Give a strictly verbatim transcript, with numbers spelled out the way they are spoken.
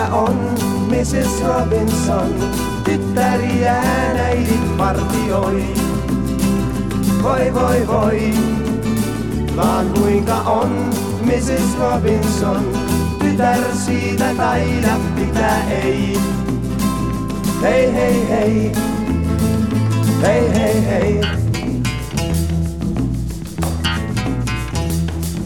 on missis Robinson, tyttäriään äidit partioi. Voi voi voi, vaan kuinka on missis Robinson, tytär siitä taida pitää ei. Hei hei hei, hei hei hei.